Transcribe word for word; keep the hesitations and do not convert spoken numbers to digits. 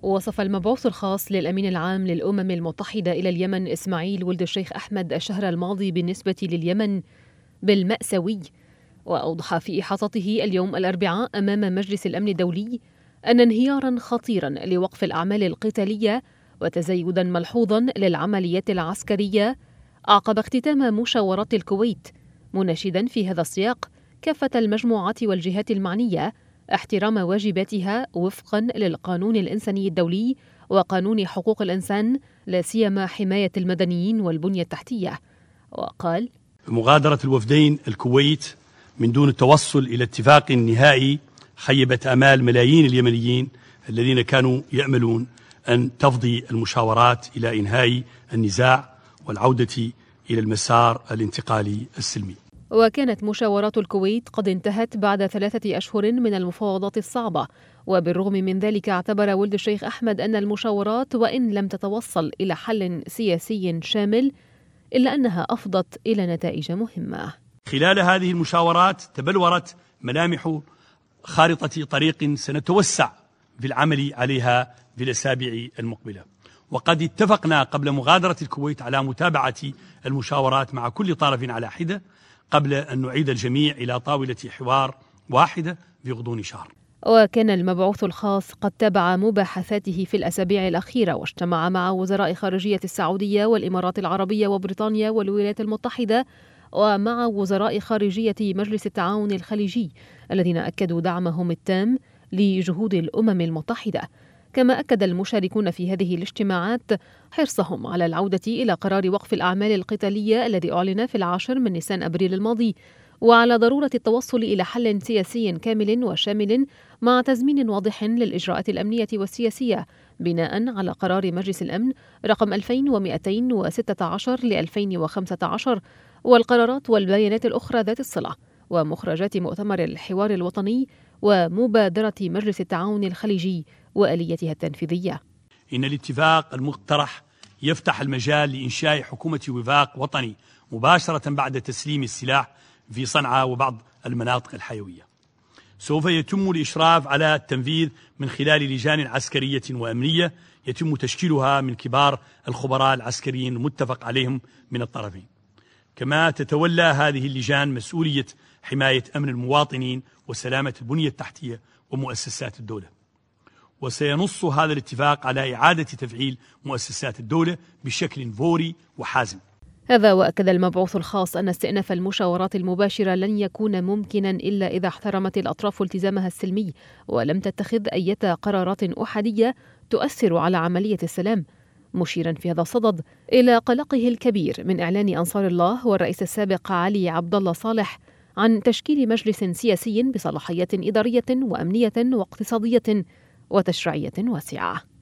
وصف المبعوث الخاص للأمين العام للأمم المتحدة إلى اليمن إسماعيل ولد الشيخ أحمد الشهر الماضي بالنسبة لليمن بالمأساوي، وأوضح في إحاطته اليوم الأربعاء أمام مجلس الأمن الدولي أن انهياراً خطيراً لوقف الأعمال القتالية وتزايداً ملحوظاً للعمليات العسكرية أعقب اختتام مشاورات الكويت، مناشداً في هذا السياق كافة المجموعات والجهات المعنية احترام واجباتها وفقاً للقانون الإنساني الدولي وقانون حقوق الإنسان، لا سيما حماية المدنيين والبنية التحتية. وقال: مغادرة الوفدين الكويت من دون التوصل إلى اتفاق نهائي خيبت آمال ملايين اليمنيين الذين كانوا يأملون أن تفضي المشاورات إلى إنهاء النزاع والعودة إلى المسار الانتقالي السلمي. وكانت مشاورات الكويت قد انتهت بعد ثلاثة أشهر من المفاوضات الصعبة، وبالرغم من ذلك اعتبر ولد الشيخ أحمد أن المشاورات وإن لم تتوصل إلى حل سياسي شامل إلا أنها أفضت إلى نتائج مهمة. خلال هذه المشاورات تبلورت ملامح خارطة طريق سنتوسع في العمل عليها في الأسابيع المقبلة، وقد اتفقنا قبل مغادرة الكويت على متابعة المشاورات مع كل طرف على حدة قبل أن نعيد الجميع إلى طاولة حوار واحدة في غضون شهر. وكان المبعوث الخاص قد تابع مباحثاته في الأسابيع الأخيرة، واجتمع مع وزراء خارجية السعودية والإمارات العربية وبريطانيا والولايات المتحدة ومع وزراء خارجية مجلس التعاون الخليجي الذين أكدوا دعمهم التام لجهود الأمم المتحدة. كما أكد المشاركون في هذه الاجتماعات حرصهم على العودة إلى قرار وقف الأعمال القتالية الذي أعلن في العاشر من نيسان أبريل الماضي، وعلى ضرورة التوصل إلى حل سياسي كامل وشامل مع تزمين واضح للإجراءات الأمنية والسياسية بناء على قرار مجلس الأمن رقم ألفين ومئتين وستة عشر ل ألفين وخمسة عشر والقرارات والبيانات الأخرى ذات الصلة ومخرجات مؤتمر الحوار الوطني ومبادرة مجلس التعاون الخليجي وآليتها التنفيذية. إن الاتفاق المقترح يفتح المجال لإنشاء حكومة وفاق وطني مباشرة بعد تسليم السلاح في صنعاء وبعض المناطق الحيوية. سوف يتم الإشراف على التنفيذ من خلال لجان عسكرية وأمنية يتم تشكيلها من كبار الخبراء العسكريين المتفق عليهم من الطرفين. كما تتولى هذه اللجان مسؤولية حماية أمن المواطنين وسلامة البنية التحتية ومؤسسات الدولة. وسينص هذا الاتفاق على إعادة تفعيل مؤسسات الدولة بشكل فوري وحازم. هذا وأكد المبعوث الخاص أن استئناف المشاورات المباشرة لن يكون ممكنا إلا إذا احترمت الأطراف التزامها السلمي ولم تتخذ أي قرارات أحادية تؤثر على عملية السلام، مشيرا في هذا الصدد إلى قلقه الكبير من إعلان أنصار الله والرئيس السابق علي عبد الله صالح عن تشكيل مجلس سياسي بصلاحيات إدارية وأمنية واقتصادية وتشريعية واسعة.